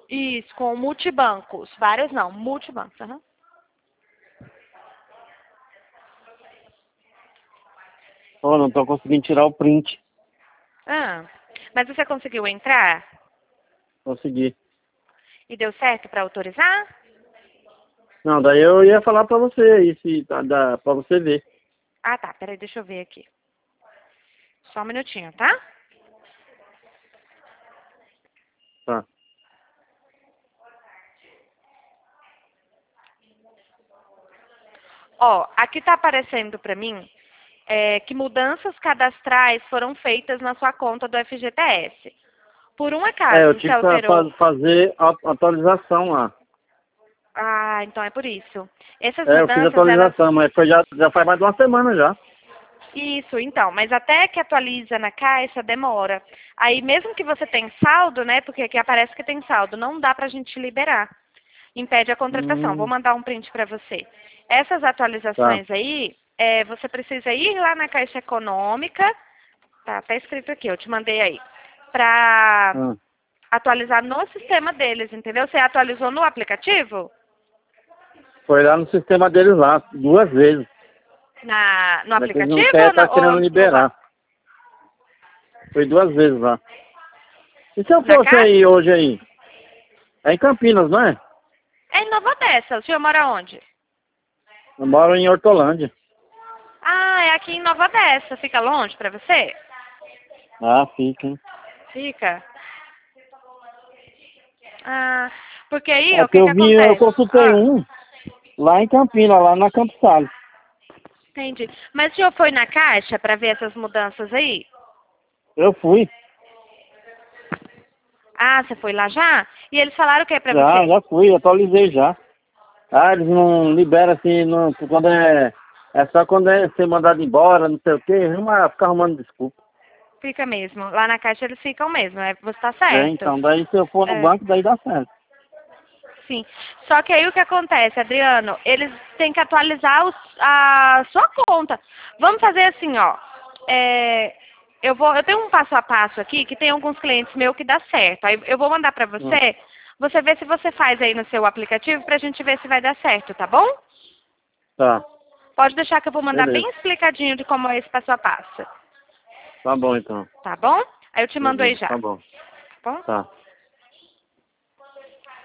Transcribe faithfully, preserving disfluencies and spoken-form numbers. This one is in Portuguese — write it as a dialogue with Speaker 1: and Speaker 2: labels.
Speaker 1: Isso, com multibancos. Vários não, multibancos. Uhum.
Speaker 2: Oh, não tô conseguindo tirar o print.
Speaker 1: Ah, mas você conseguiu entrar?
Speaker 2: Consegui.
Speaker 1: E deu certo para autorizar?
Speaker 2: Não, daí eu ia falar pra você aí, se dá, dá pra você ver.
Speaker 1: Ah, tá. Peraí, deixa eu ver aqui. Só um minutinho, tá?
Speaker 2: Tá.
Speaker 1: Ó, aqui tá aparecendo pra mim é, que mudanças cadastrais foram feitas na sua conta do F G T S. Por um
Speaker 2: É,
Speaker 1: acaso
Speaker 2: eu
Speaker 1: você
Speaker 2: tive que fa-
Speaker 1: alterou...
Speaker 2: fa- fazer a atualização lá.
Speaker 1: Ah, então é por isso. Essas
Speaker 2: É, eu fiz a
Speaker 1: mudanças, elas...
Speaker 2: atualização, mas foi já, já faz mais de uma semana já.
Speaker 1: Isso, então, mas até que atualiza na caixa, demora. Aí mesmo que você tenha saldo, né, porque aqui aparece que tem saldo, não dá pra gente liberar. Impede a contratação. Vou
Speaker 2: Hum,
Speaker 1: mandar um print para você. Essas
Speaker 2: tá.
Speaker 1: atualizações aí, é, você precisa ir lá na Caixa Econômica, tá, tá escrito aqui, eu te mandei aí, para
Speaker 2: Ah,
Speaker 1: atualizar no sistema deles, entendeu? Você atualizou no aplicativo?
Speaker 2: foi lá no sistema deles lá, duas vezes.
Speaker 1: Na, no
Speaker 2: Mas eles não
Speaker 1: aplicativo
Speaker 2: querem
Speaker 1: ou,
Speaker 2: estar
Speaker 1: na,
Speaker 2: querendo
Speaker 1: ou no
Speaker 2: liberar.
Speaker 1: banco?
Speaker 2: Foi duas vezes lá. E se eu
Speaker 1: Na
Speaker 2: fosse
Speaker 1: Caixa?
Speaker 2: aí hoje aí? É em Campinas, não é?
Speaker 1: É em Nova Odessa. O senhor mora onde?
Speaker 2: Eu moro em Hortolândia.
Speaker 1: Ah, é aqui em Nova Odessa. Fica longe para você?
Speaker 2: Ah, fica, hein?
Speaker 1: Fica. Ah, porque aí,
Speaker 2: É
Speaker 1: ó, o
Speaker 2: porque
Speaker 1: que que
Speaker 2: eu vi, eu
Speaker 1: acontece?
Speaker 2: consultei
Speaker 1: Ah,
Speaker 2: um lá em Campinas, lá na Campos Sales.
Speaker 1: entendi. Mas o senhor foi na Caixa para ver essas mudanças aí?
Speaker 2: Eu fui.
Speaker 1: Ah, você foi lá já? E eles falaram o que pra
Speaker 2: Já,
Speaker 1: você?
Speaker 2: já fui, atualizei já. Ah, eles não liberam assim, não, quando é. É só quando é ser mandado embora, não sei o quê, arruma, fica arrumando desculpa.
Speaker 1: Fica mesmo. Lá na Caixa eles ficam mesmo, é, você tá
Speaker 2: É,
Speaker 1: certo.
Speaker 2: então, daí se eu for no
Speaker 1: É,
Speaker 2: banco, daí dá certo.
Speaker 1: sim. Só que aí o que acontece, Adriano? Eles têm que atualizar os- a sua conta. Vamos fazer assim, ó. É, eu vou, eu tenho um passo a passo aqui que tem alguns clientes meus que dá certo. Aí eu vou mandar pra
Speaker 2: Hum,
Speaker 1: você. Você vê se você faz aí no seu aplicativo pra gente ver se vai dar certo, tá bom?
Speaker 2: tá,
Speaker 1: Pode deixar que eu vou mandar bem
Speaker 2: beleza.
Speaker 1: explicadinho de como é esse passo a passo.
Speaker 2: Tá bom então.
Speaker 1: Tá bom? Aí eu te mando aí
Speaker 2: Beleza,
Speaker 1: já.
Speaker 2: tá bom.
Speaker 1: Tá bom?
Speaker 2: Tá.